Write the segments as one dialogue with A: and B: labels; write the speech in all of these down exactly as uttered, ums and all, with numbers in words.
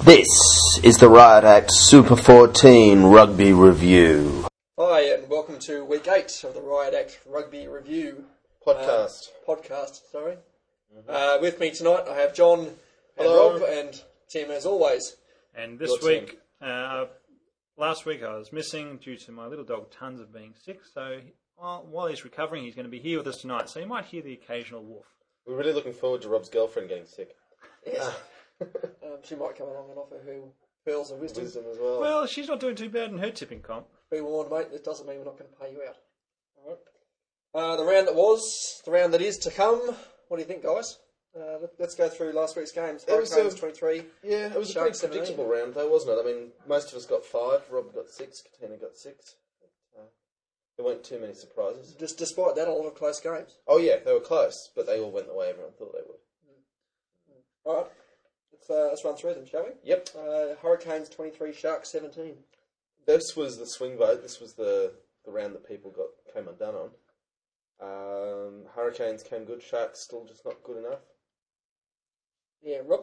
A: This is the Riot Act Super fourteen Rugby Review.
B: Hi, and welcome to week eight of the Riot Act Rugby Review
C: podcast.
B: Uh, podcast, sorry. Mm-hmm. Uh, with me tonight, I have John and
C: Hello.
B: Rob and Tim, as always.
D: And this Your week, uh, last week I was missing due to my little dog Tons of being sick. So while, while he's recovering, he's going to be here with us tonight. So you might hear the occasional woof.
C: We're really looking forward to Rob's girlfriend getting sick.
B: Yes. um, she might come along and offer her pearls of wisdom.
C: Wisdom as well.
D: Well, she's not doing too bad in her tipping comp.
B: Be warned, mate, that doesn't mean we're not going to pay you out. All right. Uh, the round that was, the round that is to come. What do you think, guys? Uh, let, let's go through last week's games. Hurricanes twenty-three.
C: Yeah, it was
B: Sharks
C: a pretty predictable round, though, wasn't it? I mean, most of us got five. Rob got six. Katina got six. Uh, there weren't too many surprises.
B: Just despite that, a lot of close games.
C: Oh yeah, they were close, but they all went the way everyone thought they would.
B: Mm. All right. Let's, uh, let's run through them, shall we?
C: Yep.
B: Uh, Hurricanes twenty-three, Sharks seventeen.
C: This was the swing vote. This was the, the round that people got came undone on. Um, Hurricanes came good. Sharks still just not good enough.
B: Yeah, Rob?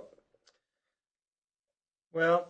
D: Well,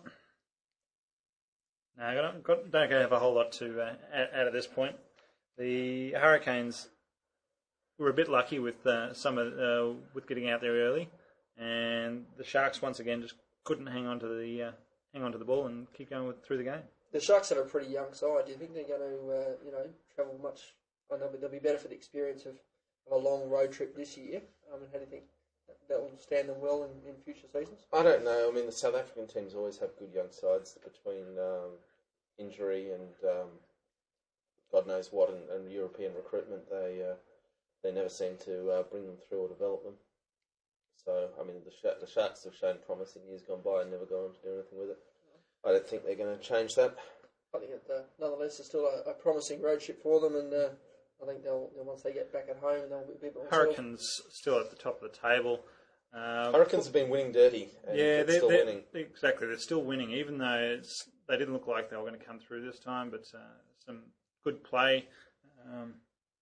D: no, I don't, got, don't have a whole lot to uh, add, add at this point. The Hurricanes were a bit lucky with uh, some of, uh, with getting out there early, and the Sharks once again just couldn't hang on to the uh, hang on to the ball and keep going with, through the game.
B: The Sharks have a pretty young side. Do you think they're going to, uh, you know, travel much? I know they'll be better for the experience of, of a long road trip this year. I mean, how do you think that will stand them well in, in future seasons?
C: I don't know. I mean, the South African teams always have good young sides between um, injury and um, God knows what, and, and European recruitment. They uh, they never seem to uh, bring them through or develop them. So, I mean, the, Sh- the Sharks have shown promise in years gone by and never gone on to do anything with it. I don't think they're going to change that.
B: I think it, uh, nonetheless, it's still a, a promising road trip for them, and uh, I think they'll, they'll once they get back at home, they'll be a bit more.
D: Hurricanes still at the top of the table. Uh,
C: Hurricanes have been winning dirty, and
D: yeah,
C: they're,
D: they're
C: still
D: they're,
C: winning.
D: Exactly, they're still winning, even though it's, they didn't look like they were going to come through this time. But uh, some good play. Um,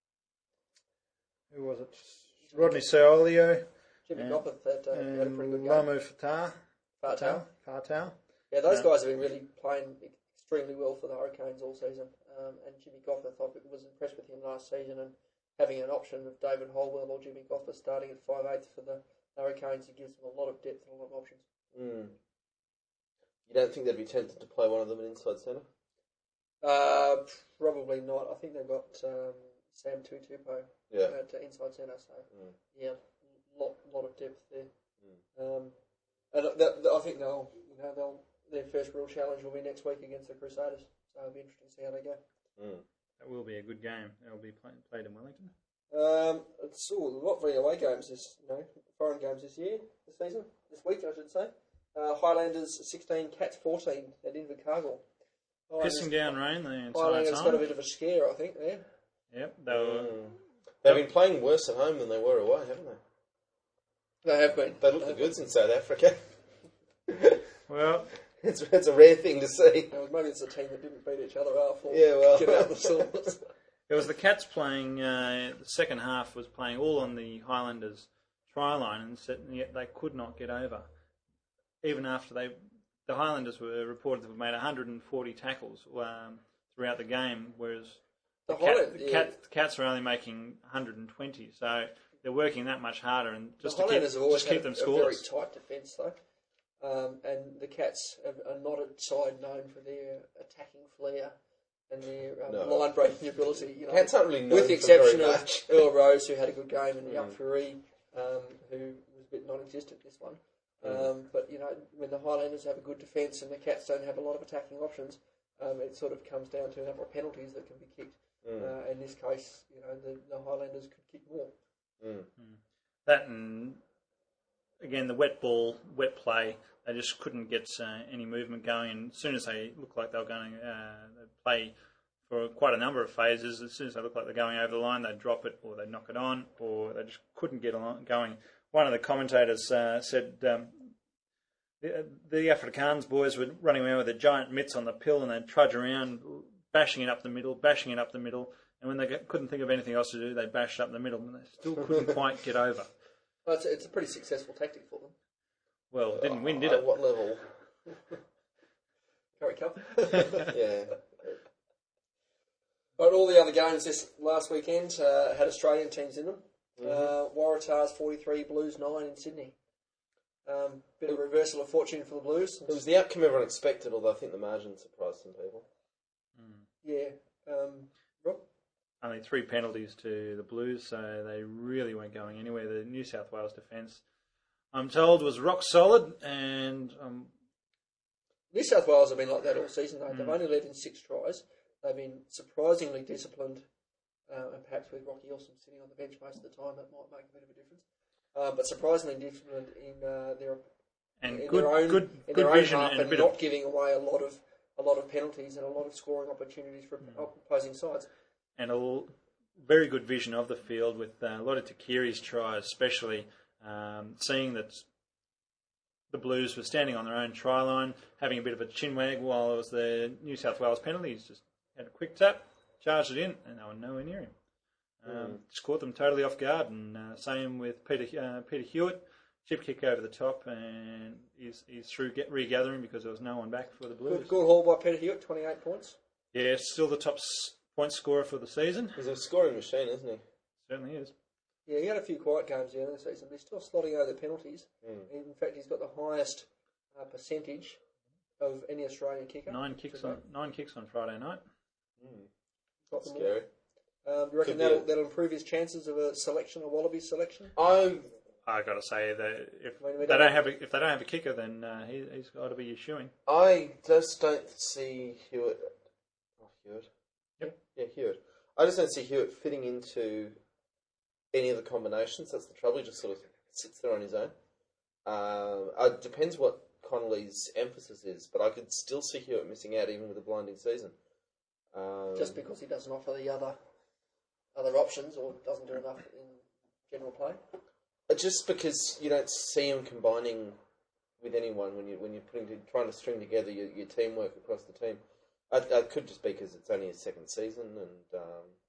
D: who was it? Rodney Saolio.
B: Jimmy Gopperth had, uh, had a pretty good game.
D: Lamu Fatah.
B: Fatah.
D: Fatah.
B: Yeah, those
D: Yeah.
B: guys have been really playing extremely well for the Hurricanes all season. Um, and Jimmy Gopperth, I was impressed with him last season, and having an option of David Holwell or Jimmy Gopperth starting at five eighths for the Hurricanes, it gives them a lot of depth and a lot of options.
C: Mm. You don't think they'd be tempted to play one of them in inside centre?
B: Uh, probably not. I think they've got um, Sam Tutupo
C: Yeah.
B: at uh, inside centre, so
C: Mm.
B: yeah, lot lot of depth there.
C: Mm.
B: Um, and that, that, I think they'll, you know, they'll their first real challenge will be next week against the Crusaders. So it'll be interesting to see how they go.
C: Mm.
D: That will be a good game. It will be play, played in Wellington.
B: Um, it's all not very away games this, you know, foreign games this year, this season, this week I should say. Uh, Highlanders sixteen, Cats fourteen at Invercargill.
D: Pissing down rain the entire
B: Highlanders
D: time.
B: got a bit of a scare, I think, there.
D: Yep, they were.
C: Mm. They've been playing worse at home than they were away, haven't they?
B: They have been.
C: They look the goods in South Africa.
D: Well,
C: it's, it's a rare thing to see.
B: Well, maybe it's a team that didn't beat each other up or
C: Yeah, well.
B: get out the silvers.
D: it was the Cats playing. Uh, the second half was playing all on the Highlanders try line, and set- and yet they could not get over. Even after they, the Highlanders were reported to have made one hundred forty tackles um, throughout the game, whereas
B: The
D: the, cat,
B: Highland-
D: the
B: yeah.
D: cat, the Cats are only making one hundred twenty. So they're working that much harder, and just
B: the
D: to keep,
B: Highlanders have always
D: just keep
B: had
D: them
B: a, a very
D: scoreless.
B: tight defence, though. Um, and the Cats are, are not a side known for their attacking flair and their um,
C: No.
B: line-breaking ability. You know,
C: Cats aren't really known
B: with the
C: for very
B: exception of
C: much.
B: Earl Rose, who had a good game, and
C: Mm.
B: Young Fury, um, who was a bit non-existent this one.
C: Mm.
B: Um, but, you know, when the Highlanders have a good defence and the Cats don't have a lot of attacking options, um, it sort of comes down to a number of penalties that can be kicked.
C: Mm.
B: Uh, in this case, you know, the, the Highlanders could kick more.
C: Mm.
D: That and again the wet ball, wet play. They just couldn't get uh, any movement going. And as soon as they looked like they were going to uh, play for quite a number of phases, as soon as they looked like they're going over the line, they'd drop it or they'd knock it on, or they just couldn't get along, going. One of the commentators uh, said um, the, the Afrikaans boys were running around with their giant mitts on the pill and they'd trudge around, bashing it up the middle, bashing it up the middle. And when they get, couldn't think of anything else to do, they bashed up the middle, and they still couldn't quite get over.
B: Well, it's, it's a pretty successful tactic for them.
D: Well, it didn't win, did
C: At
D: it?
C: what level?
B: Curry Cup.
C: Yeah.
B: But all the other games this last weekend uh, had Australian teams in them.
C: Mm-hmm.
B: Uh, Waratahs forty-three, Blues nine in Sydney. Um, bit of a reversal of fortune for the Blues.
C: It was the outcome everyone expected, although I think the margin surprised some people.
B: Yeah. Um, Rob?
D: Only three penalties to the Blues, so they really weren't going anywhere. The New South Wales defence, I'm told, was rock solid, and um,
B: New South Wales have been like that all season, though.
D: Mm.
B: They've only led in six tries. They've been surprisingly disciplined, uh, and perhaps with Rocky Wilson sitting on the bench most of the time, that might make a bit of a difference. Uh, but surprisingly disciplined in uh, their
D: and
B: in
D: good,
B: their own,
D: good,
B: in
D: good
B: their
D: vision
B: own half
D: and a
B: and
D: bit
B: not
D: of
B: giving away a lot of a lot of penalties and a lot of scoring opportunities for
D: Mm.
B: opposing sides.
D: and a l- very good vision of the field with uh, a lot of Takiri's tries, especially um, seeing that the Blues were standing on their own try line, having a bit of a chin wag while it was the New South Wales penalties. Just had a quick tap, charged it in, and they were nowhere near him. Um,
C: Mm.
D: Just caught them totally off guard, and uh, same with Peter uh, Peter Hewitt. Chip kick over the top, and he's, he's through get, regathering because there was no one back for the Blues.
B: Good, good haul by Peter Hewitt, twenty-eight points.
D: Yeah, still the top s- point scorer for the season.
C: He's a scoring machine, isn't he?
D: Certainly is.
B: Yeah, he had a few quiet games the end of the season, but he's still slotting over the penalties.
C: Mm.
B: In fact, he's got the highest uh, percentage of any Australian kicker.
D: Nine kicks on nine kicks on Friday night.
C: Mm.
B: Got
C: That's
B: them all.
C: scary.
B: Um, do you reckon
C: Could be
B: that'll,
C: a-
B: that'll improve his chances of a selection, a Wallabies selection?
C: I
D: I got to say that if
B: I mean, we
D: they
B: don't-
D: don't have a, if they don't have a kicker, then uh, he, he's got to be issuing.
C: I just don't see Hewitt. Oh, Hewitt.
D: Yep.
C: Yeah, Hewitt. I just don't see Hewitt fitting into any of the combinations. That's the trouble. He just sort of sits there on his own. Um, it depends what Connolly's emphasis is, but I could still see Hewitt missing out even with a blinding season. Um,
B: Just because he doesn't offer the other other options or doesn't do enough in general play?
C: Just because you don't see him combining with anyone when you when you're putting trying to string together your, your teamwork across the team. I, I could just be because it's only his second season and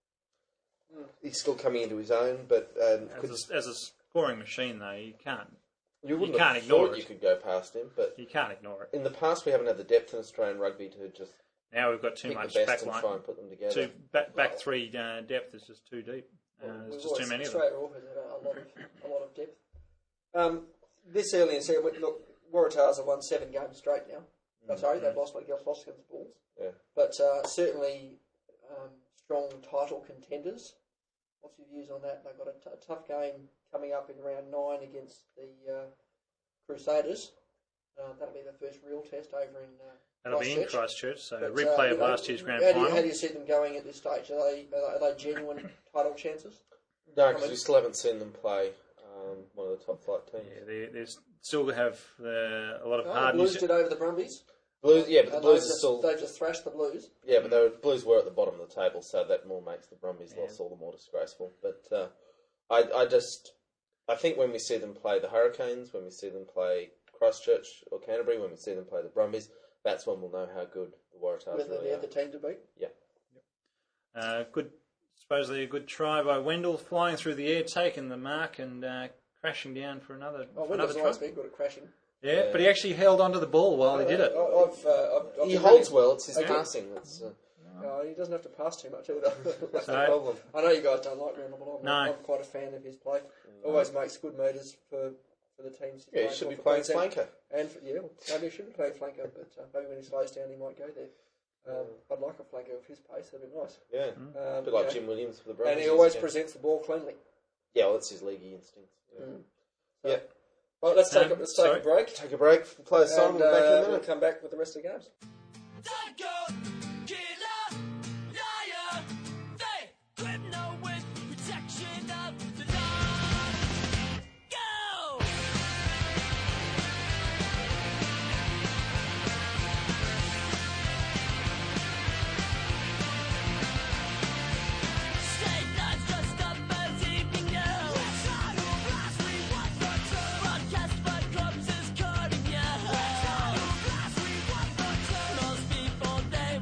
C: um,
B: Mm.
C: he's still coming into his own. But um, could,
D: As a, as a scoring machine, though, you can't
C: you wouldn't
D: you can't
C: have
D: ignore
C: thought
D: it.
C: you could go past him. But
D: you can't ignore it.
C: in the past, we haven't had the depth in Australian rugby to just
D: Now we've got too
C: pick
D: much
C: the best
D: back
C: and
D: line.
C: try and put them together.
D: Two back back three uh, depth is just too deep. Uh,
B: Well,
D: there's
B: we've
D: just too
B: always-
D: many of them.
B: Australia always had a lot of a lot of depth. Um, this early in the season, look, Waratahs have won seven games straight now. Oh, sorry, they've lost against lost against the Bulls.
C: Yeah.
B: But uh, certainly um, strong title contenders. What's your views on that? They've got a, t- a tough game coming up in round nine against the uh, Crusaders. Uh, that'll be the first real test over in uh,
D: That'll be in
B: Christchurch.
D: Christchurch. So
B: But,
D: replay
B: uh,
D: of
B: you know,
D: last year's grand
B: how do you,
D: final.
B: How do you see them going at this stage? Are they are they, are they genuine title chances?
C: No,
B: I
C: because
B: mean-
C: we still haven't seen them play um, one of the top flight teams.
D: Yeah, they, they still have uh, a lot of
B: No,
D: hard
B: the Blues
D: New-
B: did over the Brumbies.
C: Blues, yeah, but the
B: And
C: Blues
B: they've
C: are
B: just,
C: still
B: they've just thrashed the Blues.
C: yeah, but the Blues were at the bottom of the table, so that more makes the Brumbies
D: Yeah.
C: loss all the more disgraceful. But uh, I, I just, I think when we see them play the Hurricanes, when we see them play Christchurch or Canterbury, when we see them play the Brumbies, that's when we'll know how good the Waratahs
B: Whether
C: really
B: they're
C: are.
B: the team to beat.
D: Uh, good, supposedly a good try by Wendell, flying through the air, taking the mark and uh, crashing down for another,
B: Oh,
D: for
B: Wendell's
D: another
B: always
D: try.
B: been good at crashing.
D: Yeah,
C: Yeah.
D: but he actually held onto the ball while he did it.
B: I, I've, uh, I've, I've
C: He
B: been
C: holds
B: really-
C: well. It's his
B: Okay.
C: passing. That's uh,
B: Uh, he doesn't have to pass too much either.
C: that's the
D: No.
C: problem.
B: I know you guys don't like Randall, but I'm,
D: No.
B: I'm quite a fan of his play. Always makes good meters for, for the teams.
C: Yeah, he should be playing flanker.
B: And for, yeah, maybe he should be playing flanker, but uh, maybe when he slows down, he might go there. Um, I'd like a flanker of his pace. That'd be nice.
C: Yeah,
B: Um,
C: a bit like
B: you know,
C: Jim Williams for the Brumbies.
B: and he always
C: yeah.
B: presents the ball cleanly.
C: Yeah, well, that's his leaguey instinct. Yeah.
B: Mm.
C: Yeah.
B: Right, let's take
D: Um,
B: a, let's take
D: sorry.
B: a break.
C: Take a break. Play a song.
B: And
C: We'll be back in a
B: uh, we'll
C: minute.
B: come back with the rest of the games.
E: Most people they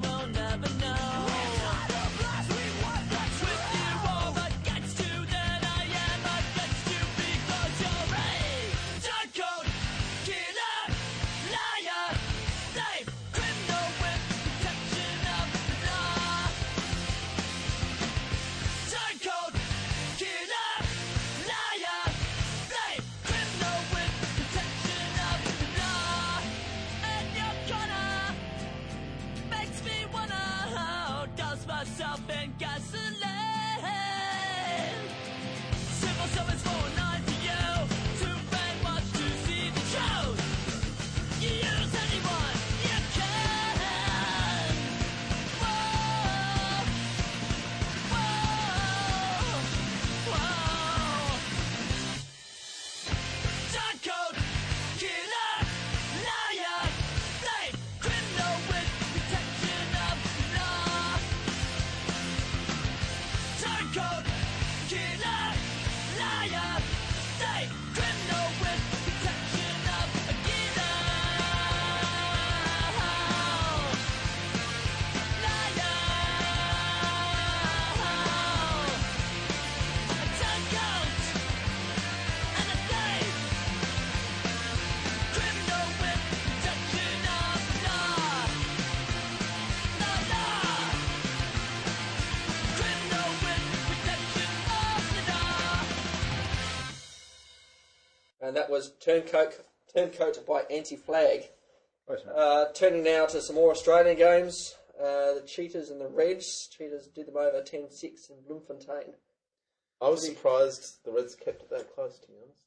B: and that was Turncoat, Turncoat by Anti-Flag.
D: Close enough.
B: Uh, turning now to some more Australian games. Uh, the Cheetahs and the Reds. Cheetahs did them over ten six in Bloemfontein.
C: I was surprised the Reds kept it that close, to be honest.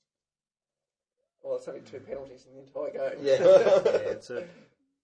B: Well, it's only two penalties in the entire game.
C: Yeah.
D: Yeah, it's a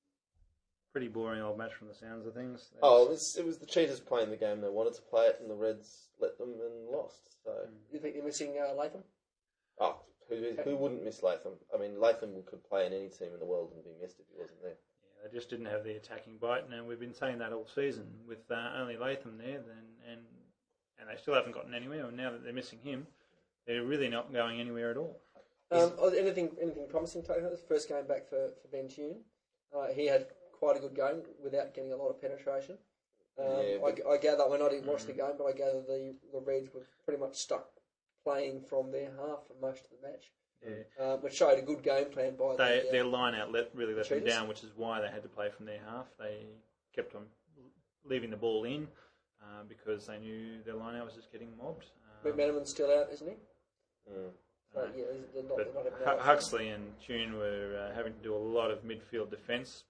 D: pretty boring old match from the sounds of things.
C: Oh, it was, it was the Cheetahs playing the game they wanted to play it, and the Reds let them and lost. So,
B: You think they're missing uh, Latham?
C: oh, who who wouldn't miss Latham? I mean, Latham could play in any team in the world and be missed if he wasn't there.
D: Yeah, they just didn't have the attacking bite, and we've been saying that all season with uh, only Latham there, then and and they still haven't gotten anywhere. And now that they're missing him, they're really not going anywhere at all.
B: Um, oh, anything anything promising, Taylor? This first game back for, for Ben Tune. Uh, he had quite a good game without getting a lot of penetration. Um,
C: Yeah, but-
B: I, I gather, when I didn't watch the game, but I gather the, the Reds were pretty much stuck playing from their half for most of the match,
D: Yeah.
B: uh, which showed a good game plan by
D: They,
B: the, uh,
D: their line out let, really let them
B: Cheetahs?
D: down, which is why they had to play from their half. They kept on leaving the ball in uh, because they knew their line out was just getting mobbed. Um,
B: McManaman's still out, isn't he?
C: Mm.
B: So,
D: No.
B: yeah, they're not,
D: But
B: they're not having
D: Hu-
B: that.
D: Huxley and Tune were uh, having to do a lot of midfield defence,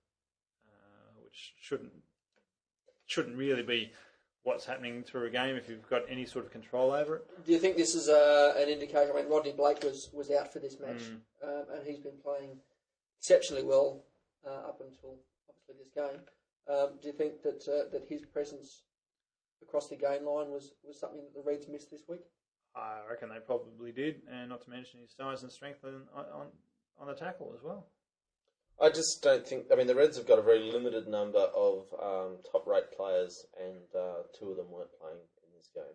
D: uh, which shouldn't shouldn't really be what's happening through a game if you've got any sort of control over it.
B: Do you think this is uh, an indication? I mean, Rodney Blake was, was out for this match,
D: Mm.
B: um, and he's been playing exceptionally well uh, up until obviously this game. Um, do you think that uh, that his presence across the game line was, was something that the Reds missed this week?
D: I reckon they probably did, and not to mention his size and strength on on, on the tackle as well.
C: I just don't think. I mean, the Reds have got a very limited number of um, top-rate players, and uh, two of them weren't playing in this game.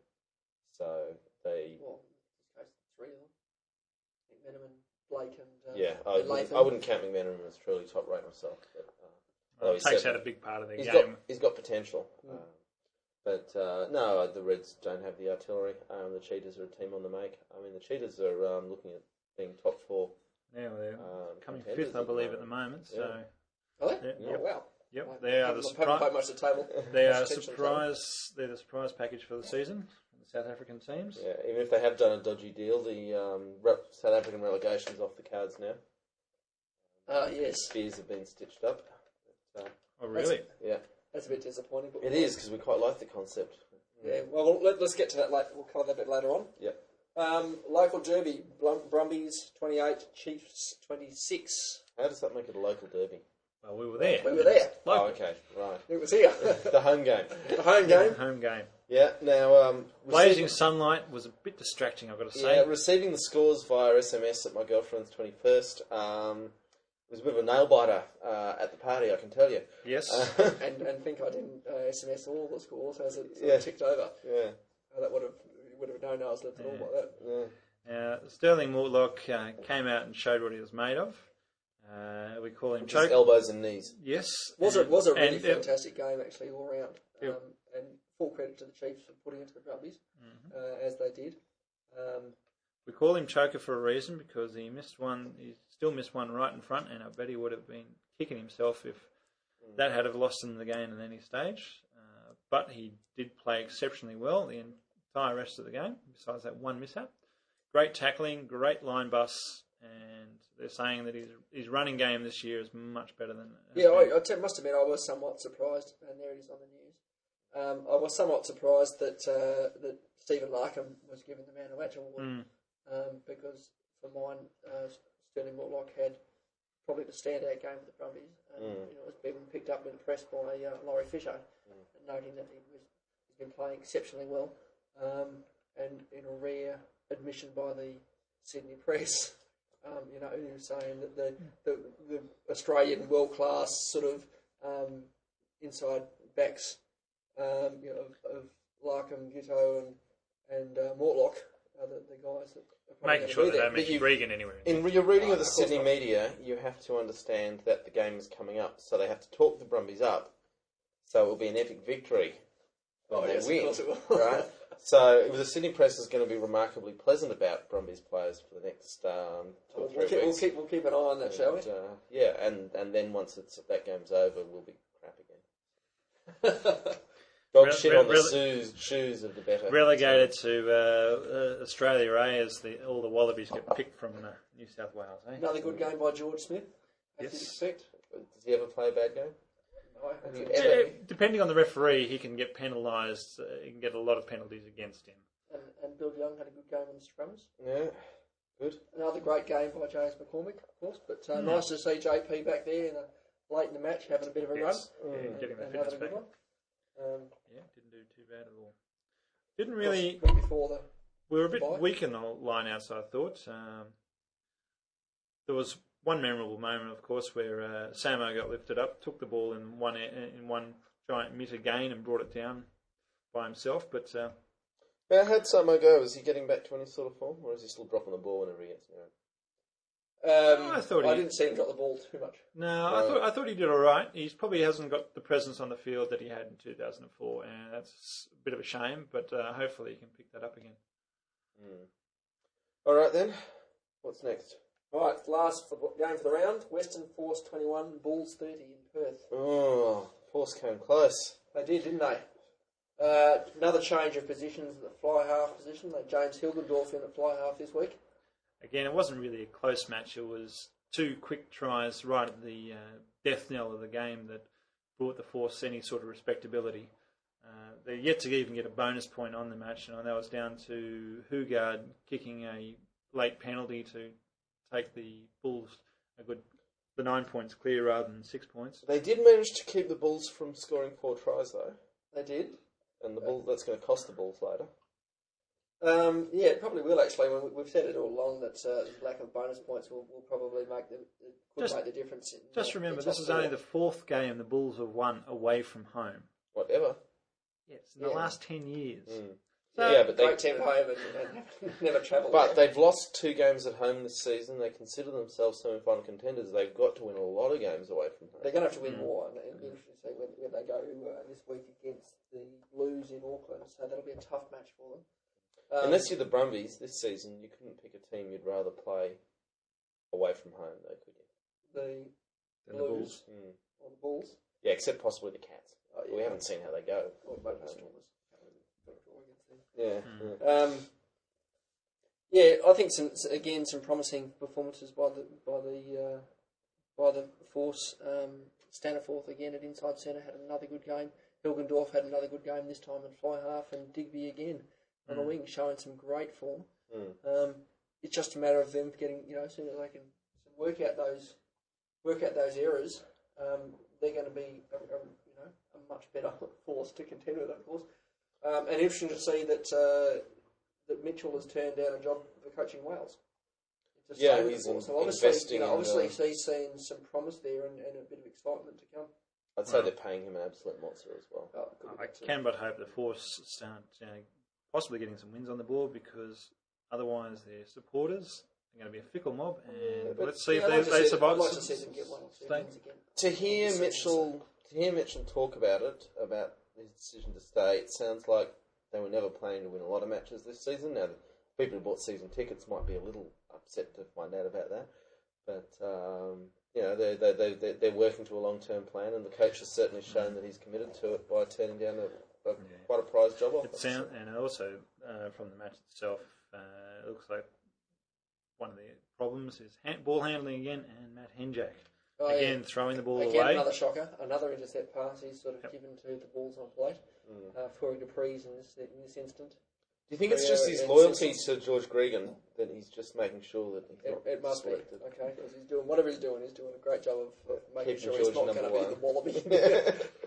C: So they,
B: Well, in this case, three of them. McManaman, Blake, and uh,
C: yeah, I
B: and
C: wouldn't,
B: Latham.
C: I wouldn't count McManaman as truly top-rate myself. But, uh,
D: Well,
C: oh,
D: it
C: he's
D: takes
C: certainly-
D: out a big part of the
C: he's
D: game.
C: got he's got potential.
B: Mm.
C: Uh, but uh, no, the Reds don't have the artillery. Um, the Cheetahs are a team on the make. I mean, the Cheetahs are um, looking at being top four.
D: Yeah, well, they're
C: Um,
D: coming
C: contenders
D: fifth, I
C: at the
D: believe, at the
C: moment.
D: moment. So,
B: Are they?
D: Yeah.
B: Oh,
D: Yep.
B: wow.
D: yep,
B: I
D: they are
B: haven't-
D: the
B: haven't
D: surprise.
B: played much of the table.
D: They are
B: Potentially
D: surprise. They're the surprise package for the season. The South African teams.
C: Yeah, even if they have done a dodgy deal, the um, rep- South African relegation's off the cards now.
B: Uh, yes,
C: Spears have been stitched up. But, uh,
D: Oh, really?
C: yeah,
B: that's a bit disappointing. But
C: it is because we quite like the concept.
B: Yeah, well, let, let's get to that later. We'll cover that a bit later on.
C: Yep.
B: Um, local derby, Blum, Brumbies twenty-eight, Chiefs twenty-six.
C: How does that make it a local derby?
D: Well, we were there.
B: We were there.
C: Oh, okay, right.
B: It was here.
C: The home game.
B: The home game.
D: Home game.
C: Yeah. Now, um,
D: Blazing
C: receiving,
D: sunlight was a bit distracting, I've got to say.
C: yeah, receiving the scores via S M S at my girlfriend's twenty-first. Um, it was a bit of a nail biter uh, at the party, I can tell you.
D: Yes.
C: Uh,
B: And and think I didn't uh, S M S all the scores as it sort
C: Yeah.
B: of ticked over.
C: yeah.
B: Uh, that would have would have known I was left at all
D: Yeah.
B: like that.
C: Yeah.
D: Uh, Sterling Mortlock uh, came out and showed what he was made of. Uh, we call him
C: Just
D: Choke.
C: elbows and knees.
D: Yes.
B: Was
D: and-
B: it was a really
D: and, uh,
B: fantastic game actually all round. Um,
D: Yep.
B: And full credit to the Chiefs for putting it to the Brumbies
D: mhm.
B: uh, as they did. Um,
D: We call him Choker for a reason because he missed one. He still missed one right in front, and I bet he would have been kicking himself if that had have lost him the game at any stage. Uh, but he did play exceptionally well the entire rest of the game, besides that one mishap. Great tackling, great line bus, and they're saying that his his running game this year is much better than.
B: Yeah, I, I t- must admit I was somewhat surprised, and there it is on the news. Um, I was somewhat surprised that uh, that Stephen Larkham was given the Man of the Match award
D: Mm.
B: um, because for mine, uh, Sterling Mortlock had probably the standout game for the Brumbies. Um,
C: Mm.
B: You know, it was even picked up in the press by uh, Laurie Fisher, noting that he was he's been playing exceptionally well, um, and in a rare admission by the Sydney press. Um, you know, he was saying that the, the, the Australian world-class sort of um, inside backs, um, you know, of, of Larkham, Gutto, and and uh, Mortlock are the, the guys that are probably
D: Making
B: gonna
D: sure
B: be
D: they
B: there.
D: don't mention
C: you-
D: Regan anywhere.
C: In your reading
B: Oh,
C: of the
B: of course
C: Sydney
B: not.
C: media, you have to understand that the game is coming up, so they have to talk the Brumbies up, so it will be an epic victory when
B: Oh,
C: they
B: yes, of
C: win,
B: course it will.
C: right? So the Sydney press is going to be remarkably pleasant about Brumbies players for the next um, two or
B: We'll,
C: three
B: we'll, keep, we'll
C: weeks.
B: keep we'll keep an eye on that, shall we?
C: And, uh, yeah, and, and then once it's that game's over, we'll be crap again. Dog
D: Re-
C: shit
D: re-
C: on the
D: rele-
C: shoes, shoes of the better.
D: Relegated to uh, uh, Australia, eh? As the, all the Wallabies get picked from uh, New South Wales, eh?
B: Another good game by George Smith, as
D: Yes.
B: you'd expect.
C: Does he ever play a bad game?
B: No,
C: Have you
B: and,
C: ever-
D: Yeah, depending on the referee, he can get penalised. Uh, he can get a lot of penalties against him.
B: and Bill Young had a good game on the scrums.
C: Yeah, good.
B: Another great game by James McCormick, of course, but uh,
D: Mm.
B: nice to see J P back there in the, late in the match having a bit of a
D: Yes.
B: run.
D: Yeah,
B: and,
D: getting the
B: and
D: fitness
B: having a good
D: back.
B: one. Um,
D: Yeah, didn't do too bad at all. Didn't really.
B: week before the
D: We were a bit
B: Bye.
D: weak in the line outside, I thought. Um, there was one memorable moment, of course, where uh, Samo got lifted up, took the ball in one in one giant mitt again, and brought it down by himself. But uh,
C: How how'd Samo go? Is he getting back to any sort of form, or is he still dropping the ball whenever he gets near it?
B: Um,
D: I thought he-
B: I didn't see him drop the ball too much.
D: no, I
C: No.
D: thought I thought he did all right. He probably hasn't got the presence on the field that he had in two thousand four, and that's a bit of a shame. But uh, hopefully, he can pick that up again.
C: Mm. All right then. What's next?
B: Right, last for the game for the round. Western Force twenty-one, Bulls thirty in Perth.
C: Oh, Force came close.
B: They did, didn't they? Uh, another change of positions at the fly half position. They James Hilgendorf in at fly half this week.
D: Again, it wasn't really a close match. It was two quick tries right at the uh, death knell of the game that brought the Force any sort of respectability. Uh, they're yet to even get a bonus point on the match, and that was down to Hugard kicking a late penalty to take the Bulls a good the nine points clear rather than six points.
C: They did manage to keep the Bulls from scoring four tries though,
B: They did.
C: and the Bull that's going to cost the Bulls later.
B: Um, yeah, it probably will actually. We- We've said it all along that uh, the lack of bonus points will, will probably make the it could
D: Just-
B: make the difference. In,
D: Just
B: uh,
D: remember,
B: the
D: this
B: top
D: is only
B: four.
D: the fourth game the Bulls have won away from home.
C: Whatever.
D: Yes, in the
B: Yeah.
D: last ten years.
C: Mm.
D: So,
C: Yeah, but they
B: Great team home and, and never travelled.
C: but
B: there.
C: they've lost two games at home this season. They consider themselves semi-final contenders. They've got to win a lot of games away from home.
B: They're going to have to win
D: Mm.
B: more, and it'll be interesting to see when, when they go uh, this week against the Blues in Auckland. So that'll be a tough match for them. Um,
C: Unless you're the Brumbies this season, you couldn't pick a team you'd rather play away from home, though, could you?
B: the
D: Then the
B: Blues
D: Bulls.
C: Mm.
B: or the Bulls.
C: Yeah, except possibly the Cats.
B: Oh,
C: We haven't seen how they go.
B: Or maybe the Stormers. Got a draw against them.
C: Yeah.
D: Mm.
C: yeah.
B: Um, yeah, I think some again some promising performances by the by the uh, by the Force. Um, Staniforth again at inside centre had another good game. Hilgendorf had another good game this time in fly half, and Digby again on the
D: Mm.
B: wing showing some great form.
C: Mm.
B: Um, it's just a matter of them getting, you know, as soon as they can work out those work out those errors, um, they're going to be a, a, you know a much better force to contend with, of course. Um, and interesting to see that uh, that Mitchell has turned down a job for coaching Wales. To
C: Yeah,
B: stay with
C: he's
B: the Force.
C: in-
B: So obviously,
C: investing
B: you know,
C: in
B: obviously
C: the-
B: he's seen some promise there and, and a bit of excitement to come.
C: I'd say
D: Well.
C: they're paying him an absolute monster as well.
B: Oh, good
D: I
B: to-
D: can but hope the Force start uh, possibly getting some wins on the board, because otherwise their supporters are going to be a fickle mob, and
C: Yeah, but-
D: let's see
B: Yeah,
D: if
B: I'd
D: they,
B: like to
D: they
B: see-
D: survive.
B: I'd like to see them get one or two
D: stay.
B: wins again.
C: To hear
B: Season,
C: Mitchell, to hear Mitchell talk about it, about his decision to stay, it sounds like they were never planning to win a lot of matches this season. Now, the people who bought season tickets might be a little upset to find out about that, but um, you know they they they they're, they're working to a long term plan, and the coach has certainly shown that he's committed to it by turning down a, a
D: Yeah.
C: quite a prize job offer.
D: It sound, and also uh, from the match itself, uh, it looks like one of the problems is hand, ball handling again, and Matt Henjak
B: Oh, yeah.
D: again throwing the ball
B: Again,
D: away.
B: another shocker, another intercept pass he's sort of
D: Yep.
B: given to the Bulls on plate.
C: Mm.
B: Uh, Fourie Dupree's in this, in this instant.
C: Do you think it's
B: Yeah,
C: just his
B: it's-
C: loyalty
B: it's-
C: to George Gregan that he's just making sure that he's
B: It,
C: not
B: it must be,
C: selected?
B: okay, because he's doing, whatever he's doing, he's doing a great job of, of making
C: Keeping
B: sure he's
C: George
B: not going to
C: number
B: be the
C: one.
B: Wallaby
C: Yeah.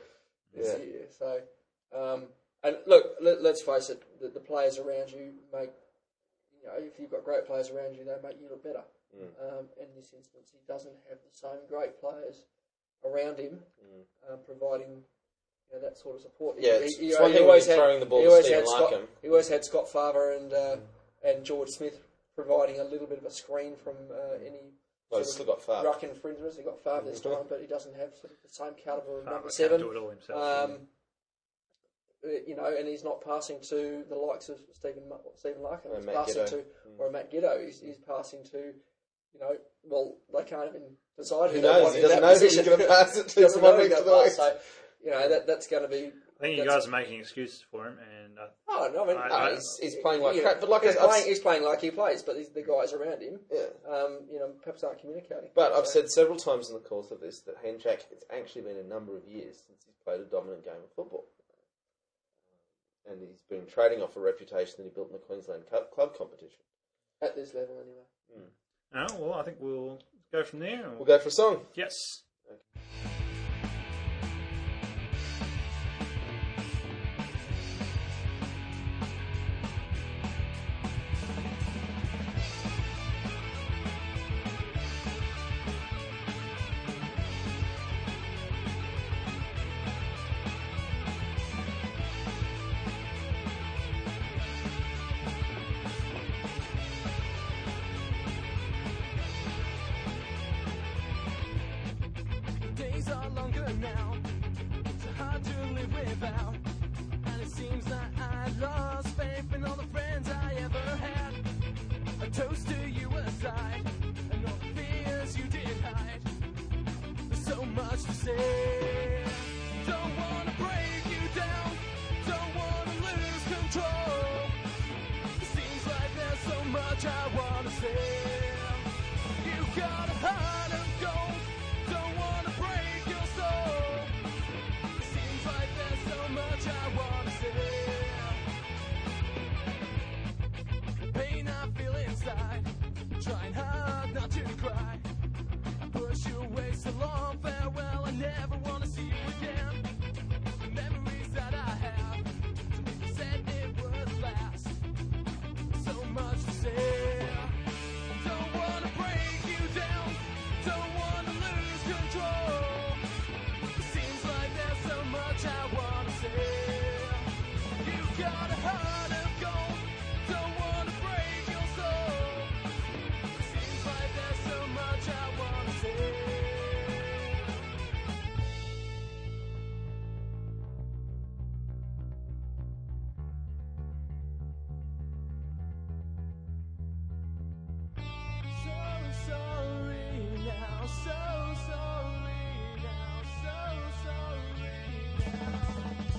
B: this year. So, um, and look, let, let's face it, the, the players around you make, you know, if you've got great players around you, they make you look better.
C: Mm.
B: Um, in this instance, he doesn't have the same great players around him,
C: Mm.
B: uh, providing you know, that sort of support.
C: Yeah,
B: He-
C: it's,
B: he-
C: it's
B: he
C: one thing when
B: always
C: you're
B: had-
C: throwing the ball
B: he
C: to
B: always
C: Stephen
B: had Scott,
C: Larkham.
B: he always had Scott Farber and uh, and George Smith providing a little bit of a screen from uh, any
C: Well, he's
B: sort
C: still got far.
B: of ruck infringements. He got Farber this
C: Mhm.
B: time, but he doesn't have sort of the same calibre of
D: Farmer
B: number
D: can't
B: seven.
D: do it all himself.
B: Um, uh, you know, and he's not passing to the likes of Stephen Mu- Stephen Larkham.
C: Or
B: He's
C: Matt
B: passing
C: Giddo.
B: to
C: Mm.
B: or Matt Giddo. He's, he's passing to, you know, well, they can't even decide who
C: Who
B: they
C: knows?
B: want
C: He
B: in
C: doesn't
B: that
C: know who he's
B: position.
C: going to pass it to.
B: He doesn't
C: from
B: know
C: one
B: who
C: week
B: to
C: to the
B: pass.
C: next.
B: So, you know, that that's going to be
D: I think you
B: That's-
D: guys are making excuses for him, and uh,
B: Oh, no, I mean,
D: I-
C: No,
D: I-
C: he's, he's playing like
B: you
C: crap.
B: know,
C: But like
B: he's,
C: I- I've,
B: playing, he's playing like he plays, but these, the guys around him,
C: yeah.
B: um, you know, perhaps aren't communicating.
C: But I've
B: So-
C: said several times in the course of this that Henchak, it's actually been a number of years since he's played a dominant game of football. And he's been trading off a reputation that he built in the Queensland Cup club competition.
B: at this level, anyway.
D: oh, well, I think we'll go from there. Or...
C: We'll go for a song.
D: Yes.
E: Days are longer now, so hard to live without. And it seems that I lost faith in all the friends I ever had. A toast to you aside, and all the fears you did hide. There's so much to say. Don't wanna break you down, don't wanna lose control. It seems like there's so much I wanna say. You got a heart of gold, don't wanna break your soul. It seems like there's so much I wanna say. The pain I feel inside, trying hard not to cry. I push you away so long, farewell, I never wanna see you again. The memories that I have, some people said it would last. So much to say. Don't wanna break you down, don't wanna lose control. It seems like there's so much I wanna say. You got a heart of gold, don't wanna break your soul. It seems like there's so much I wanna say. So sorry now, so sorry now, so sorry now.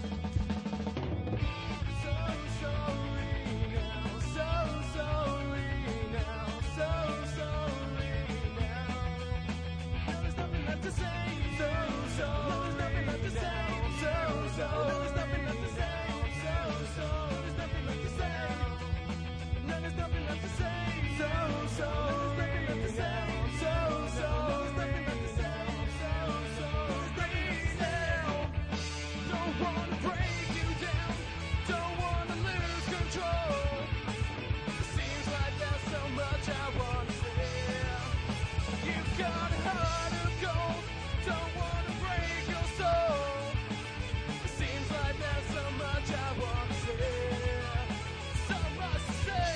E: So sorry now, so sorry now, so sorry now. Now there's nothing left to say. So sorry. Now there's nothing left to say. So sorry. Now there's nothing left to say. So sorry. There's nothing left to say. Now there's nothing left to say. So sorry. There's nothing left to say. So sorry. There's nothing left to say. So sorry. Don't wanna break you down. Don't wanna lose control. It seems like there's so much I wanna say. You've got a heart of gold. Don't wanna break your soul. It seems like there's so much I wanna say. So much to say.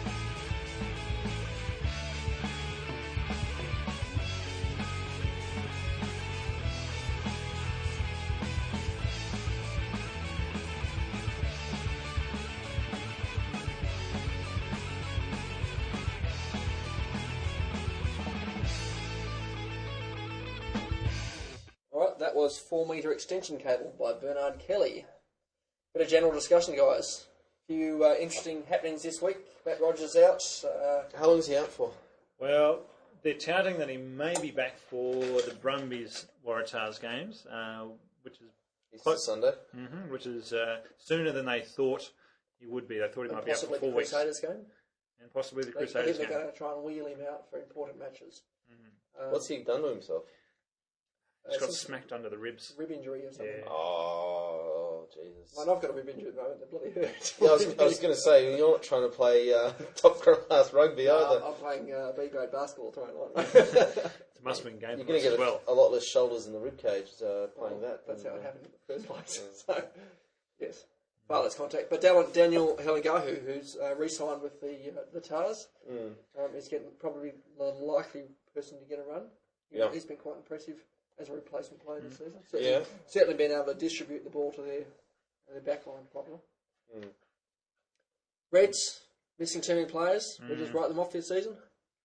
B: Alright, that was four metre extension cable by Bernard Kelly. Bit of general discussion, guys. A few uh, interesting happenings this week. Matt Rogers out. Uh,
C: How long is he out for?
D: Well, they're touting that he may be back for the Brumbies Waratahs games, uh, which is
C: Easter Sunday.
D: mhm, which is uh, sooner than they thought he would be. They thought he might be out for
B: possibly
D: four
B: the
D: weeks,
B: Crusaders game.
D: and possibly the
B: They, I think
D: Crusaders
B: they're
D: game.
B: going to try and wheel him out for important matches. Um,
C: What's he done to himself?
D: Just
B: uh,
D: got
B: some
D: smacked under the ribs.
B: rib injury or something.
D: Yeah.
C: Oh, Jesus.
B: Mate, I've got a rib injury at the moment. They bloody hurt.
C: Yeah, I was, I was going to say, you're not trying to play uh, top class rugby
B: No,
C: either.
B: I'm playing uh, B grade basketball thrown on.
D: It must have been game
C: You're
D: for
C: going
D: us
C: to get
D: as
C: a,
D: well.
C: a lot less shoulders in the rib cage uh, playing that.
B: That's
C: than,
B: how it
C: uh,
B: happened in the first place. So, yes, far less contact. But Daniel, Daniel Helengahu, who's uh, re-signed with the uh, the Tars,
C: Mm.
B: um, is getting probably the likely person to get a run.
C: Yeah.
B: He's been quite impressive as a replacement player this season.
C: Yeah.
B: Certainly, certainly been able to distribute the ball to their their backline properly.
C: Mm.
B: Reds missing too many players. We
C: Mm.
B: just write them off this season.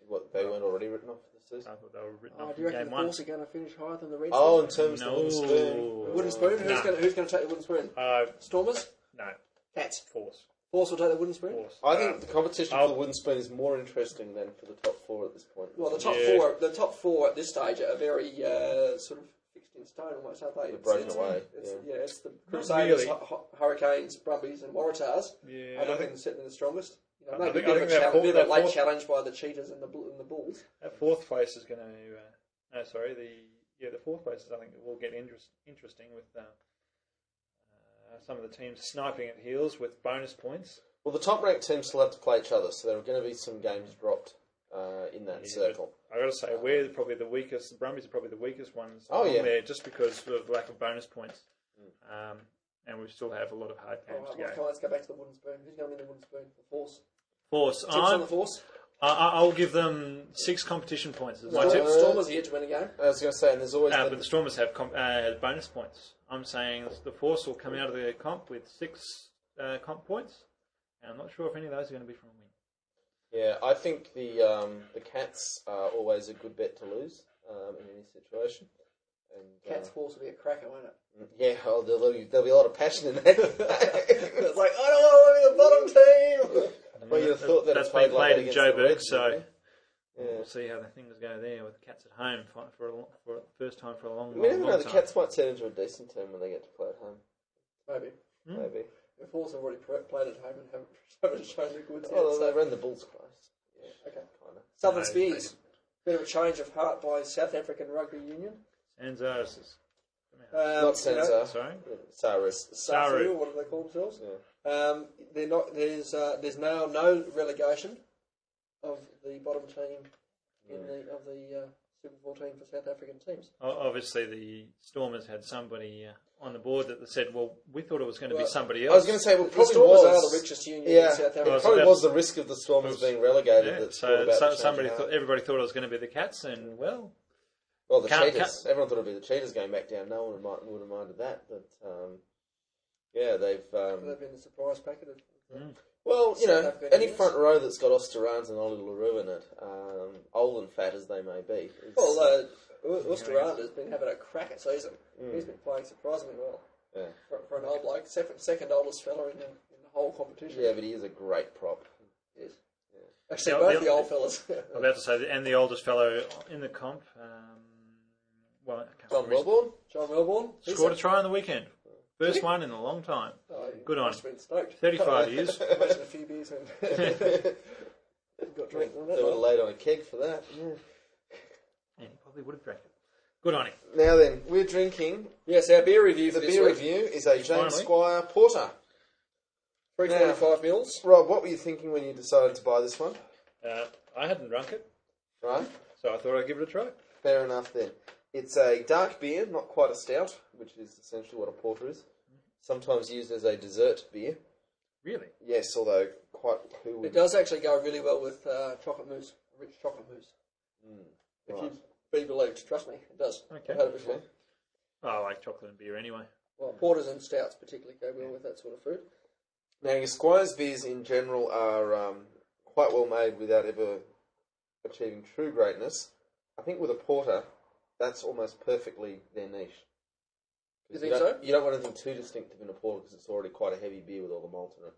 C: What, they weren't already written off for the season?
D: I thought they were written
B: Oh,
D: off
B: do you
D: in
B: reckon
D: game
B: the
D: one.
B: Force are going to finish higher than the Reds?
C: Oh, in
B: then?
C: terms
D: No.
C: of the wooden spoon.
B: Wooden spoon? Who's
D: Nah.
B: going to who's going to take the wooden spoon?
D: Uh,
B: Stormers?
D: no,
B: Cats.
D: Force.
B: Force will take the wooden spoon?
D: Force.
C: I
D: Uh,
C: think the competition
D: I'll-
C: for the wooden spoon is more interesting than for the top four at this point.
B: Well, the top
D: Yeah.
B: four, the top four at this stage are very uh, sort of fixed in stone, almost, aren't they?
C: They're
B: It's-
C: broken
B: it's,
C: away,
B: It's,
C: yeah.
B: yeah. it's the Crusaders,
D: really.
B: Hu- Hu- Hurricanes, Brumbies, and Waratahs.
D: Yeah,
B: I
D: I
B: don't
D: think
B: think they're the strongest. You know,
D: I
B: maybe
D: think-
B: a
D: I
B: bit of a,
D: think that
B: challenge,
D: fourth-
B: bit of a
D: that
B: late
D: fourth-
B: challenge by the Cheetahs and the Bull- and the Bulls.
D: that fourth place is going to. Uh, no, sorry, the yeah, the fourth place is I think will get interest, interesting with uh, uh, some of the teams sniping at heels with bonus points.
C: Well, the top-ranked teams still have to play each other, so there are going to be some games dropped uh, in that
D: Yeah,
C: circle.
D: I got to say, we're probably the weakest. The Brumbies are probably the weakest ones
C: Oh,
D: along
C: yeah.
D: there, just because of lack of bonus points. Um, and we still have a lot of hard
B: All
D: games
B: right,
D: to
B: well,
D: go.
B: come on, let's go back to the wooden spoon. Who's going to win the wooden spoon for Force?
D: Force,
B: Tips on
D: I'm,
B: the Force?
D: I, I- I'll give them six competition points as my
B: Storm-
D: tip.
B: Stormers are yet to win a game.
C: I was going to say, and there's always
D: Uh,
C: been-
D: but the Stormers have comp, uh, bonus points. I'm saying the Force will come out of the comp with six uh, comp points, and I'm not sure if any of those are going to be from a win.
C: Yeah, I think the um, the Cats are always a good bet to lose um, in any situation. And,
B: Cats
C: uh,
B: Force will be a cracker, won't it?
C: yeah, oh, there'll, be, there'll be a lot of passion in that.
B: It's like, I don't want to be the bottom team!
C: Well, you'd have thought that
D: That's
C: it played
D: been
C: like
D: played
C: that
D: in
C: against the
D: Joburg,
C: Reds,
D: so
C: didn't it? Yeah.
D: we'll see how the things go there with the Cats at home for for, a, lo- for the first time for a long,
C: You
D: long,
C: never know,
D: long
C: the
D: time.
C: Cats might turn into a decent team when they get to play at home.
B: Maybe.
D: Hmm.
C: Maybe.
B: The Force have already pr- played at home and haven't, haven't shown the goods yet.
C: Oh,
B: so-
C: they ran the Bulls close. Yeah,
B: Okay.
C: kind of.
B: Southern
D: No,
B: Spears. Bit of a change of heart by South African Rugby Union.
D: Anzaris is
B: Um,
C: Not
B: you know,
C: Sensor.
D: sorry.
C: Saris.
B: Saru,
D: Saru.
B: or what do they call themselves?
C: Yeah.
B: Um, they're not. There's uh, there's now no relegation of the bottom team in the of the uh, Super fourteen for South African teams.
D: O- Obviously, the Stormers had somebody uh, on the board that said, "Well, we thought it was going to
B: Well,
D: be somebody
C: I
D: else."
C: was going to say, well,
B: The
C: probably
B: Stormers
C: was.
B: are the richest union
C: yeah,
B: in South
C: it
B: Africa.
C: probably
D: Well,
C: was the risk of the Stormers being relegated
D: Yeah,
C: that brought
D: so
C: about
D: so-
C: the change
D: somebody
C: of
D: thought,
C: heart.
D: everybody thought it was going to be the Cats, and well,
C: Well, the
D: Can't-
C: Cheetahs. Everyone thought it would be the Cheetahs going back down. No one would, might, would have minded that. But, um, yeah, they've... Um,
B: They've been the surprise packet. Of,
D: Mm.
C: well, you
B: South
C: know,
B: African
C: any
B: units.
C: front row that's got Osterans and Ollie LaRue in it, um, old and fat as they may be. is-
B: well, uh, Oosterrander's been having a crack at season.
C: Mm.
B: He's been playing surprisingly well
C: yeah.
B: for, for an old bloke. Second, second oldest fella in the, in the whole competition.
C: yeah, but he is a great prop.
B: Yes.
C: Yeah.
B: Actually,
D: The-
B: both
D: the-
B: the old fellas.
D: I'm about to say, and the oldest fellow in the comp, um, well, I can't
C: John
D: remember,
C: Welborn?
B: John Melbourne. He's
D: scored a
B: a-
D: try on the weekend. First
B: Did he?
D: one in a long time.
B: Oh, he
D: Good on
B: must have been stoked.
D: thirty-five years.
B: Imagine a few beers and got drunk on that.
C: They would have
B: night.
C: laid on a keg for that. Yeah.
D: Yeah, he probably would have drank it. Good on him.
C: Now then, we're drinking.
B: Yes, our beer review for
C: The
B: this
C: beer
B: week.
C: review is a James
D: Finally.
C: Squire Porter.
B: three forty-five mils.
C: Rob, what were you thinking when you decided to buy this one?
D: Uh, I hadn't drunk it,
C: Right?
D: so I thought I'd give it a try.
C: Fair enough then. It's a dark beer, not quite a stout, which is essentially what a porter is. Sometimes used as a dessert beer.
D: Really?
C: Yes, although quite who
B: It
C: would...
B: does actually go really well with uh, chocolate mousse, rich chocolate mousse.
C: Mm,
B: If
C: right.
B: you be believed, trust me, it does.
D: Okay.
B: I've had it before.
C: Okay.
D: Oh, I like chocolate and beer anyway.
B: Well, porters and stouts particularly go well with that sort of food.
C: Now, your Squire's beers in general are um, quite well made without ever achieving true greatness. I think with a porter, that's almost perfectly their niche.
B: You think
C: don't,
B: so?
C: You don't want anything too distinctive in a porter because it's already quite a heavy beer with all the malt in it.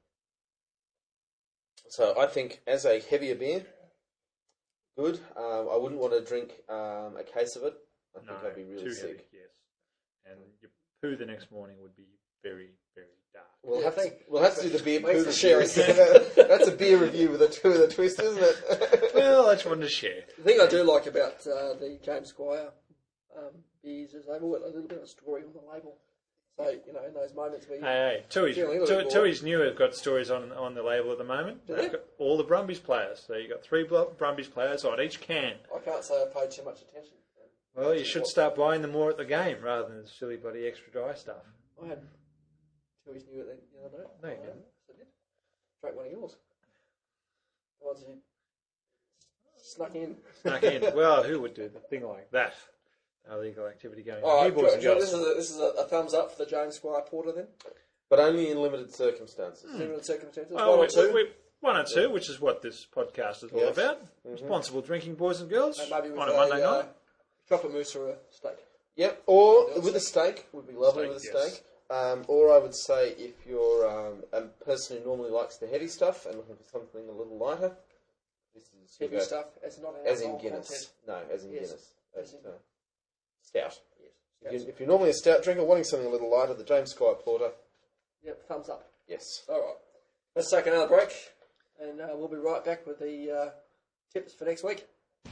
C: So I think as a heavier beer, good. Um, I wouldn't want to drink um, a case of it. I think
D: No,
C: I'd be really
D: too
C: sick.
D: heavy, yes. And your poo the next morning would be very, very dark.
C: We'll,
B: Yeah,
C: have to,
B: thank-
C: we'll have to do the beer
B: Thanks
C: poo
B: for
C: review.
B: sharing.
C: That's a beer review with a, with a twist, isn't it?
D: Well, I just wanted to share.
B: The thing I do like about uh, the James Squire um, beers is they've all got a little bit of story on the label. So, you know, in those moments where you...
D: Hey, hey, Tui's,
B: Feeling a little bit
D: Tu-
B: bored.
D: Tui's new have got stories on on the label at the moment.
B: Do
D: They've
B: they?
D: got all the Brumbies players. So you've got three Bl- Brumbies players on each can.
B: I can't say I paid too much attention.
D: Well, you should start buying them more at the game rather than the silly bloody extra dry stuff.
B: I had Tui's new at the the other night.
D: No, you
B: I
D: didn't.
B: I did. Drank one of yours. The ones you snuck in.
D: Snuck in. Well, who would do the thing like that? Illegal activity going
B: All
D: on.
B: right,
D: Here, boys and
B: Joe,
D: girls.
B: this is, a, this is a, a thumbs up for the James Squire Porter then.
C: But only in limited circumstances.
B: Limited circumstances.
D: Oh,
B: one or
D: we,
B: two.
D: we, one or two, which is what this podcast is all
C: Yes.
D: about. Responsible drinking, boys and girls,
B: And maybe with
D: on a
B: a
D: Monday
B: uh,
D: night.
B: chocolate mousse or a steak.
C: Yep, or
B: Steak.
C: with a steak would be lovely
D: Steak,
C: with a
D: yes.
C: steak. Um, or I would say if you're um, a person who normally likes the heavy stuff and looking for something a little lighter, this is
B: Heavy
C: you go-
B: stuff, as not an
C: as in
B: alcohol
C: Guinness.
B: content.
C: No, as in
B: Yes.
C: Guinness.
B: As
C: As,
B: in-
C: uh, stout.
B: Yes.
C: If, you, if you're normally a stout drinker wanting something a little lighter, the James Squire Porter,
B: Yep, thumbs up.
C: yes.
B: All right. Let's take another break, and uh, we'll be right back with the uh, tips for next week.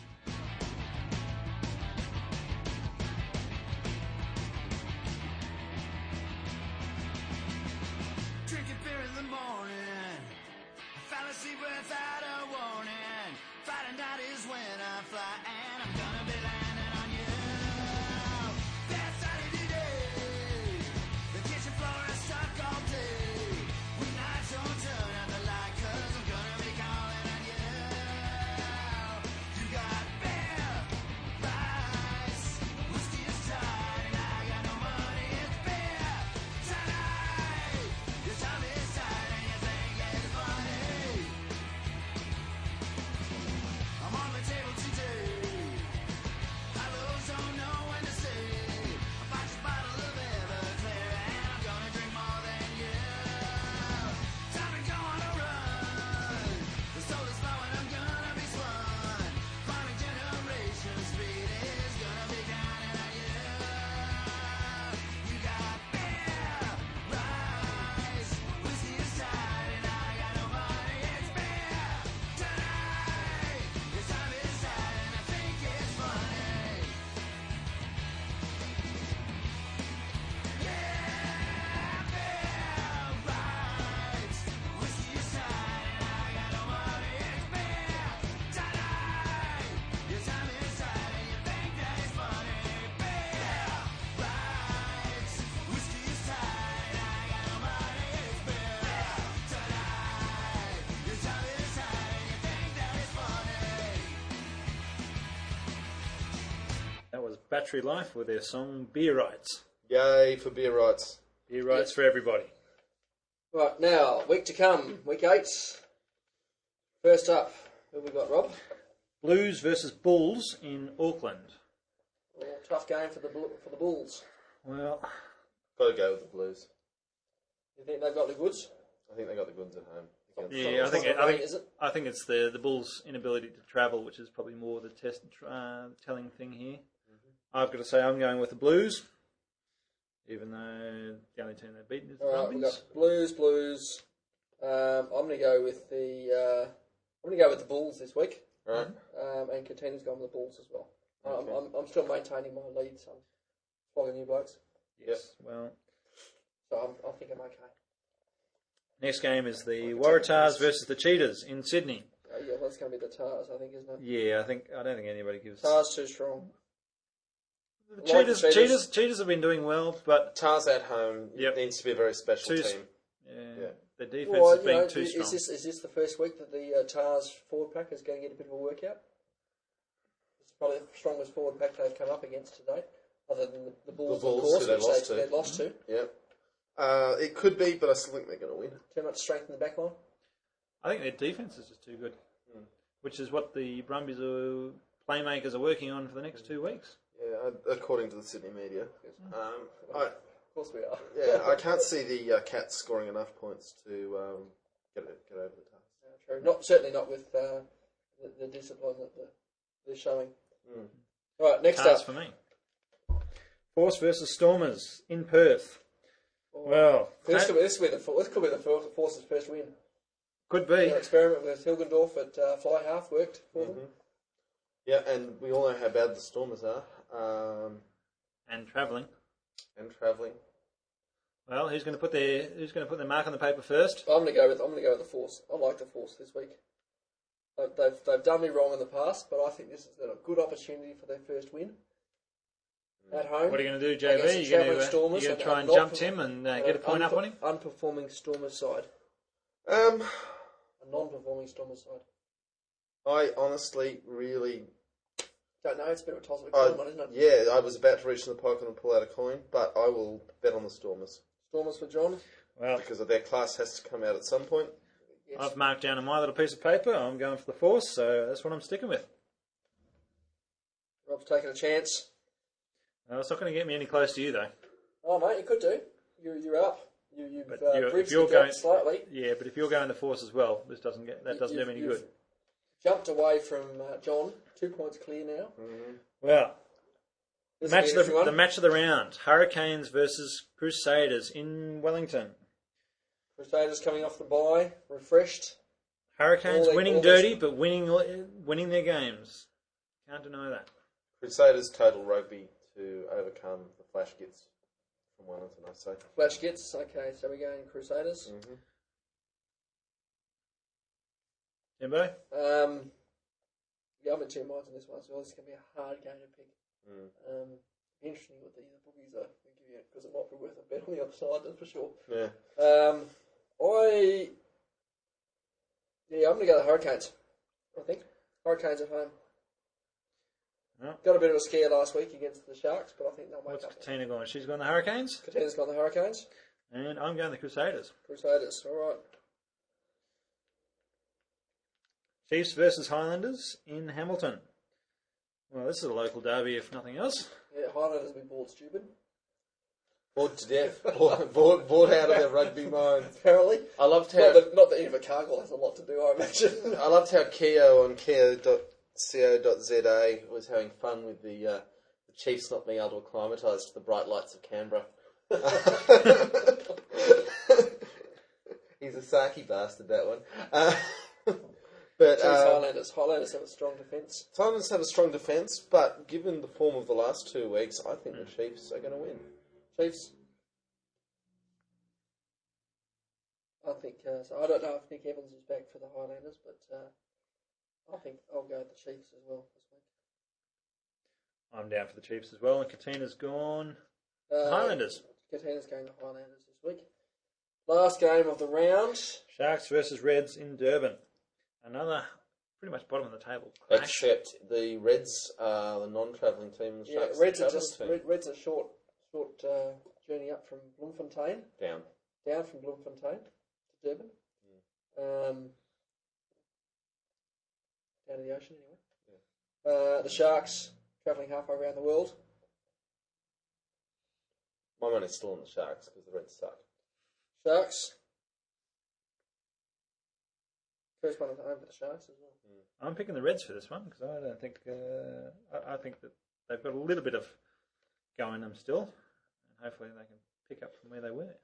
E: Drinking beer in the morning, I fell asleep without a warning. Friday night is when I fly, and I'm gonna be landing on you. That Saturday day, the kitchen floor is stuck all day. Weeknights don't turn out the light, 'cause I'm gonna be calling on you. You got beer, rice, whiskey is tight, and I got no money. It's beer tonight. Your time is tight, and you think it's funny. I'm on the table today. I those don't know when to say. I bought your bottle of Everclear, and I'm gonna drink more than you. Time to go on a run. The soul is flowing, I'm gonna be spun. Chronic generation speed is gonna be counting on you. You got beer, rice, whiskey is tight, and I got no money. It's beer tonight. Your time is tight, and I think it's funny. Yeah, beer, rice, whiskey is tight, and I got no money. It's beer tonight. Your time is tight, and you think that it's funny. Beer, rice, whiskey is tight, and I got no money. It's beer tonight. Your time is tight, and you think that it's funny.
D: That was Battery Life with their song Beer Rights.
C: Yay for beer rights.
D: Beer Rights for everybody.
B: Right, now, week to come, week eight. First up, who we got, Rob?
D: Blues versus Bulls in Auckland.
B: Well, tough game for the Blu- for the Bulls.
D: Well,
C: Got to go with the Blues.
B: You think they've got the goods?
C: I think they got the goods at home. against-
D: yeah, I
B: It's
D: think
B: not
D: it,
B: the
D: I
B: rain,
D: think
B: is it?
D: I think it's the the Bulls' inability to travel, which is probably more the test uh, telling thing here. I've got to say I'm going with the Blues, even though the only team they've beaten is the
B: All right, we've
D: Brumbies.
B: got Blues, Blues. Um, I'm going to go with the uh, I'm going to go with the Bulls this week,
C: Right?
B: um, and Katina's going with the Bulls as well. Um,
C: Okay.
B: I'm, I'm still maintaining my lead, so I'm following you blokes.
D: Yes. Well,
B: So I'm, I think I'm okay.
D: next game is the Waratahs versus the Cheetahs in Sydney.
B: Uh, yeah, well, it's going to be the Tars, I think, isn't it?
D: Yeah, I think I don't think anybody gives.
B: Tars too strong.
D: The
B: Like
D: Cheetahs,
B: the Cheetahs.
D: Cheetahs, Cheetahs have been doing well, but
C: Tars at home
D: Yep.
C: needs to be a very special
D: Two-
C: team.
D: yeah,
C: Yeah.
D: the defense
B: Well,
D: has
B: you
D: been
B: know,
D: too
B: is
D: strong.
B: this is this the first week that the uh, Tars forward pack is going to get a bit of a workout? It's probably the strongest forward pack they've come up against to date, other than the, the Bulls,
C: The Bulls,
B: of course,
C: who they
B: which
C: lost
B: they,
C: to.
B: they lost to.
C: Yep. Uh, it could be, but I still think they're going to win.
B: Too much strength in the back line.
D: I think their defense is just too good, which is what the Brumbies are playmakers are working on for the next two weeks.
C: Yeah, uh, according to the Sydney media. Um, I,
B: Of course we are.
C: yeah, I can't see the uh, Cats scoring enough points to um, get it, get over the task.
B: Yeah, true. Not certainly not with uh, the, the discipline that the, they're showing.
C: Mm.
B: All right, next
D: Cards
B: up.
D: for me. Force versus Stormers in Perth. Well,
B: This
D: that
B: could, be, this, could be the, this could be the For- Force's first win.
D: could be.
B: Their experiment with Hilgendorf at uh, fly half worked for them.
C: Yeah, and we all know how bad the Stormers are. Um,
D: And travelling.
C: and travelling.
D: Well, who's going to put their who's going to put their mark on the paper first?
B: I'm going to go with I'm going to go with the Force. I like the Force this week. They've, they've they've done me wrong in the past, but I think this is a good opportunity for their first win at home.
D: What are you going to do, J
B: Against
D: B?
B: the
D: You're going
B: travelling
D: to, uh,
B: Stormers
D: you're going to
B: and-
D: try
B: and
D: and
B: not
D: jump
B: for-
D: Tim and uh,
B: and
D: get a
B: an
D: point up
B: unper-
D: on him?
B: Unperforming Stormers side,
C: Um,
B: a non-performing Stormers side.
C: I honestly really...
B: Don't know. It's a bit of a toss of a
C: I,
B: coin one, isn't it?
C: yeah, I was about to reach in the pocket and pull out a coin, but I will bet on the Stormers.
B: Stormers for John.
D: Well,
C: Because of their class has to come out at some point.
B: Yes.
D: I've marked down on my little piece of paper. I'm going for the Force, so that's what I'm sticking with.
B: Rob's taking a chance.
D: Uh, it's not going to get me any close to you, though.
B: Oh, mate, you could do. You're, you're up. You, you've
D: But
B: uh,
D: you're- if
B: bridged
D: you're
B: the gap
D: going-
B: slightly.
D: Yeah, but if you're going the Force as well, this doesn't get that doesn't do
B: You've-
D: me any
B: you've
D: good.
B: Jumped away from uh, John. Two points clear now.
D: Well,
B: This
D: match
B: is
D: of
B: an
D: the,
B: interesting
D: the
B: one.
D: match of the round: Hurricanes versus Crusaders in Wellington.
B: Crusaders coming off the bye, refreshed.
D: Hurricanes
B: All they-
D: winning
B: all
D: dirty,
B: they-
D: but winning winning their games. Can't deny that.
C: Crusaders total rugby to overcome the Flash Gits from Wellington, I say.
B: Flash gets okay. So we're going Crusaders.
C: Mm-hmm.
D: Timbo?
B: Um, yeah, I'm in two minds on this one as well. This is going to be a hard game to pick.
C: Mm.
B: Um, be interesting what the, the bookies are going to give you because it might be worth a bet on the other side, that's for sure.
C: Yeah.
B: Um, I yeah, I'm going to go the Hurricanes. I think Hurricanes at home.
D: Oh.
B: Got a bit of a scare last week against the Sharks, but I think they'll make
D: What's
B: up.
D: Katina going? She's going the Hurricanes,
B: Katina's got the Hurricanes.
D: and I'm going the Crusaders.
B: Crusaders. All right.
D: Chiefs versus Highlanders in Hamilton. Well, this is a local derby, if nothing else.
B: Yeah, Highlanders will be bored stupid.
C: Bored to death. bored, bored, bored out of their rugby mind.
B: Apparently.
C: I loved how
B: Not that, not that Inver Cargill has a lot to do, I imagine.
C: I loved how Keo on keo dot co dot z a was having fun with the uh, the Chiefs not being able to acclimatise to the bright lights of Canberra. He's a sarky bastard, that one. Uh, but
B: Chiefs,
C: uh,
B: Highlanders. Highlanders have a strong defence.
C: Highlanders have a strong defence, but given the form of the last two weeks, I think the Chiefs are going to win.
B: Chiefs. I think uh, so. I don't know if Nick Evans is back for the Highlanders, but uh, I think I'll go with the Chiefs as well this week.
D: I'm down for the Chiefs as well, and Katina's gone.
B: Uh,
D: Highlanders.
B: Katina's going to Highlanders this week. Last game of the round.
D: Sharks versus Reds in Durban. Another pretty much bottom of the table. Crash.
C: Except the Reds are the non-travelling team, and the
B: Yeah,
C: Sharks
B: Reds
C: are
B: are
C: the
B: just
C: travelling
B: Red, Reds are short, short uh, journey up from Bloemfontein,
C: team. Down.
B: down from Bloemfontein to Durban. Um, down to the ocean anyway. Uh, the Sharks travelling halfway around the world.
C: My money's still on the Sharks because the Reds suck.
B: Sharks. First one at home for the Sharks as well.
D: I'm picking the Reds for this one because I don't think uh, I, I think that they've got a little bit of go in them still, and hopefully they can pick up from where they were.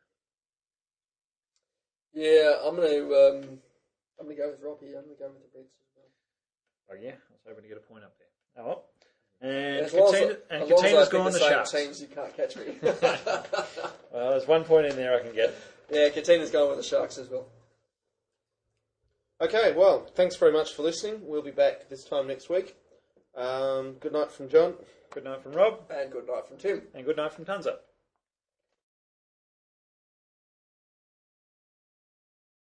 B: Yeah, I'm going to um, I'm going to go with Rob here. I'm going to go with the Reds as well.
D: Oh yeah, I was hoping to get a point up there. Oh well. And
B: As long as,
D: Katina,
B: as
D: and
B: long as I
D: Katina's
B: pick
D: gone
B: the
D: the
B: same
D: Sharks.
B: teams, you can't catch me.
D: Well, there's one point in there I can get.
B: Yeah, Katina's going with the Sharks as well.
C: Okay, well, thanks very much for listening. We'll be back this time next week. Um, good night from John.
D: Good night from Rob,
B: And good night from Tim.
D: and good night from Tunza.